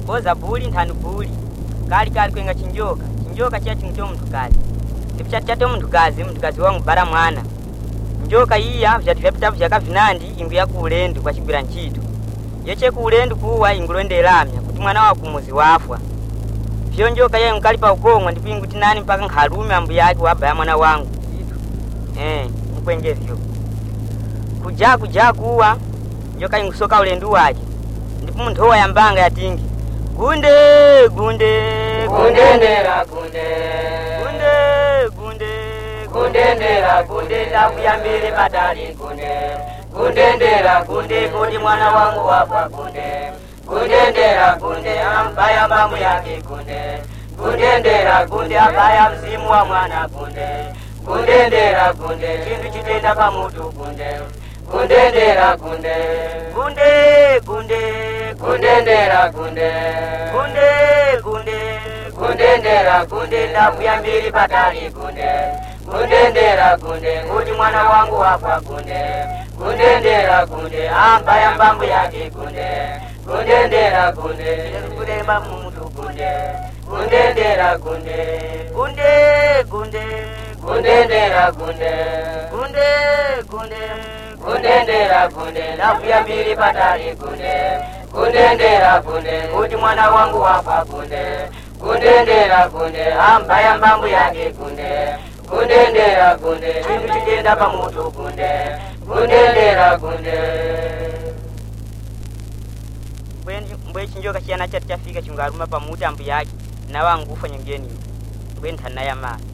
boza buli ntanu buli kali kwenga chinjoka chia chincho mtukazi ndipichatia mtukazi wangu bara mwana njoka iya vyatipita vyakavinandi ingu ya kuulendu kwa chigwira nchito yeche kuulendu kuwa ingulwende lamya kuti mwana wa kumuzi wafwa vyo njoka ya nkalipa ukongwa ndipingu tinani mpaka nkhalume ambu yake waba ya mwana wangu mkwenge vyo kuja kuwa njoka ingusoka ulendu wake ndipo mnthowa ya mbanga yatingi gunde ndera gunde ndakuyambire badali gunde ndera gunde kuti mwana wangu wafwa gunde ndera gunde ambaya mbamu yake gunde ndera gunde abaya mzimu wa mwana gunde ndera gunde chindu chitenda pamutu gunde ndera gunde ndera gunde ndera gunde ndakuyambire badali gunde ndera gunde kuti mwana wangu wafwa gunde ndera gunde ambaya mbambu yake gunde ndera gunde kulemba mutu gunde ndera gunde ndera gunde ndera gunde ndakuyambire badali gunde ndera gunde kuti mwana wangu wafwa gunde ndera gunde ambaya mbambu yake gunde ndera gunde chindu chitenda pamutu gunde ndera gunde mbwe chinjoka chiyana chati chafika chungaruma pamutu ambu yake na wangu ufa nyengeni mbwe ntana ya mama